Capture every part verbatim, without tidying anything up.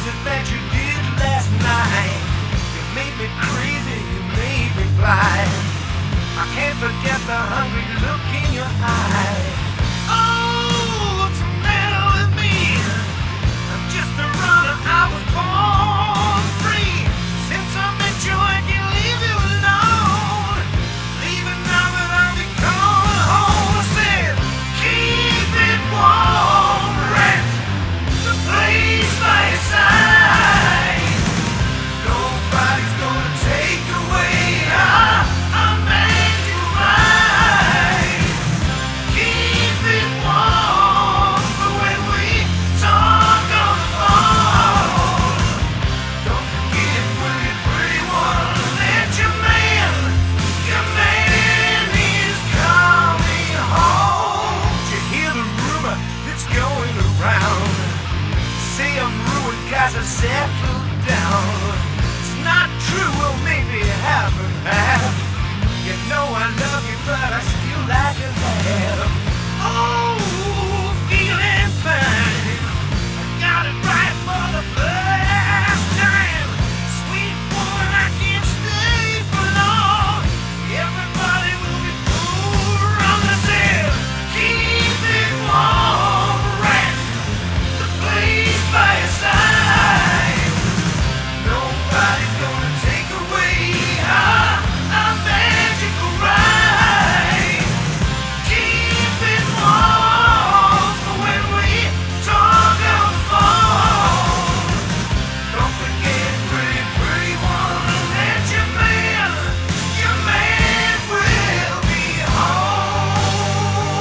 it that you did last night? You made me crazy, you made me blind. I can't forget the hungry look in your eye. Oh, what's the matter with me? I'm just a runner, I was born free. Since I met you, I can't leave you alone. Leaving now, but I'll be coming home. I said, keep it warm, rat. The place by your side. Nobody's gonna take away our, our magic ride. Keep it warm for when we talk on the phone. Don't forget when you pretty one that your man, your man is coming home. Did you hear the rumor that's going around? Say I'm ruined cause I settled down. It's not true, well maybe half and half. You know I love you but I still like to laugh. Oh, feeling fine. I got it right for the first time. Sweet woman, I can't stay for long. Everybody will be fooled wrong. I said, keep it warm, rat. The place by your side. Nobody's gonna take away our, our magical ride. Keep it warm for when we talk on the phone. Don't forget, pretty, pretty one, that your man, your man will be home.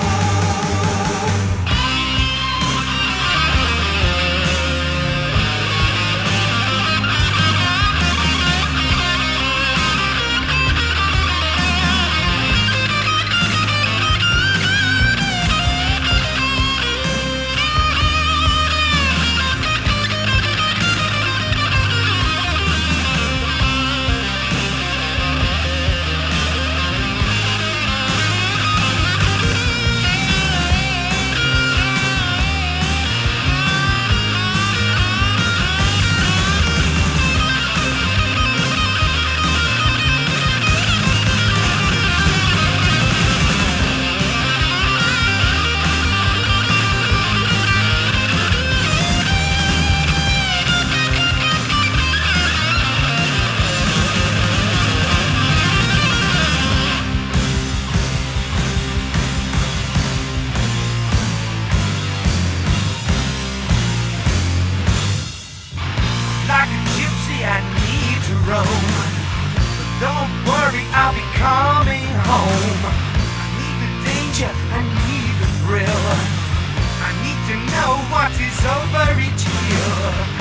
Like a gypsy, I need to roam. But don't worry, I'll be coming home. I need the danger, I need the thrill. I need to know what is over each hill.